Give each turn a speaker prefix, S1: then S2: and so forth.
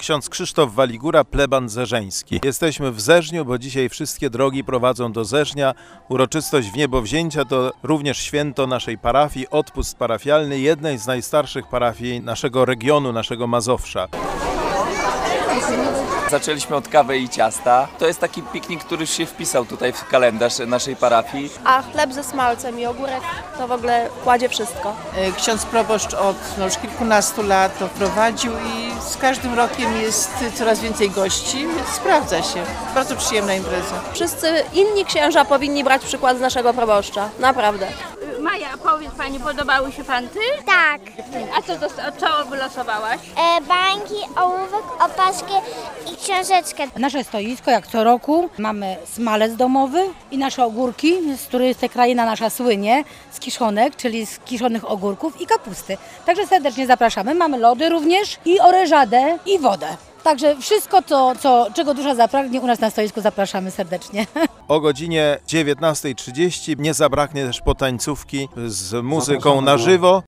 S1: ksiądz Krzysztof Waligura, pleban zerzeński. Jesteśmy w Zerzniu, bo dzisiaj wszystkie drogi prowadzą do Zerznia. Uroczystość Wniebowzięcia to również święto naszej parafii, odpust parafialny, jednej z najstarszych parafii naszego regionu, naszego Mazowsza.
S2: Zaczęliśmy od kawy i ciasta. To jest taki piknik, który już się wpisał tutaj w kalendarz naszej parafii.
S3: A chleb ze smalcem i ogórek to w ogóle kładzie wszystko.
S4: Ksiądz proboszcz od już kilkunastu lat to prowadził i z każdym rokiem jest coraz więcej gości, więc sprawdza się. Bardzo przyjemna impreza.
S3: Wszyscy inni księża powinni brać przykład z naszego proboszcza. Naprawdę.
S5: Maja, powiedz Pani, podobały się fanty?
S6: Tak.
S5: A co wylosowałaś?
S6: Bańki, ołówek, opaskę i książeczkę.
S7: Nasze stoisko, jak co roku, mamy smalec domowy i nasze ogórki, z których ta kraina nasza słynie, z kiszonek, czyli z kiszonych ogórków i kapusty. Także serdecznie zapraszamy. Mamy lody również i orężadę i wodę. Także wszystko, czego dusza zapragnie, u nas na stoisku zapraszamy serdecznie.
S1: O godzinie 19:30 nie zabraknie też potańcówki z muzyką na żywo.